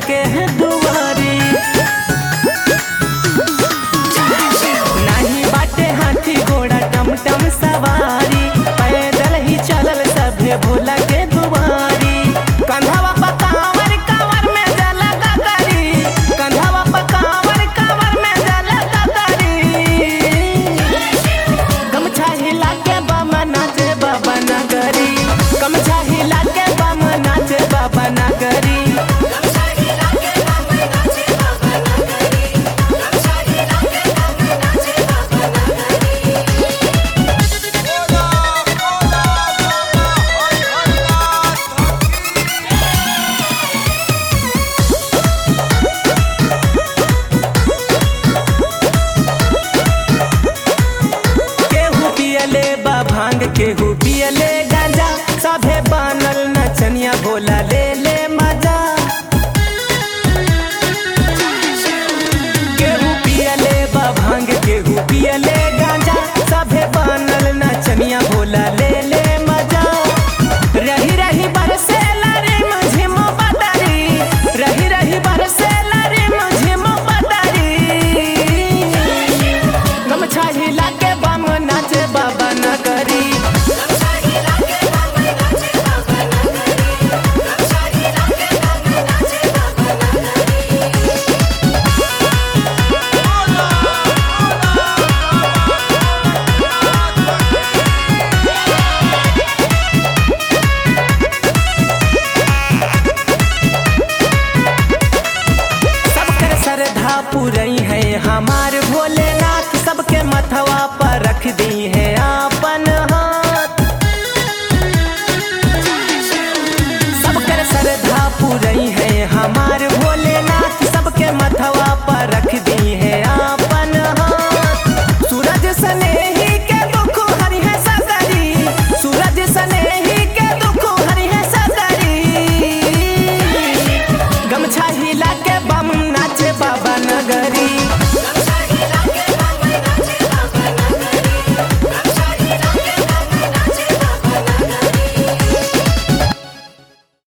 के है दुआरी। नहीं बाटे हाथी घोड़ा टमटम सवारी, पैदल ही चलल सभे भोला के दुआरी। कंधवा पर कांवर कांवर में जल गगरी, कंधवा पर कांवर कांवर में जल गगरी। गमछा हिला के बम नाचे बाबा नगरी, गमछा हिला के बम नाचे बाबा नगरी। भांग केहू पियले गांजा, सभे बनल नचनिया भोला ले ले मजा। केहू पियले भांग केहू पियले गांजा, सभे बनल नचनिया भोला ले ले मजा। रही रही बरसे लरिम झिम बदरी, रही रही बरसे लरिम झिम बदरी। गमछा हिला के बम नाचे बाबा नगरी। श्रद्धा पूरई है हमार भोलेनाथ, सबके मथवा पर रख दी है आपन हाथ। सबकर श्रद्धा पूरई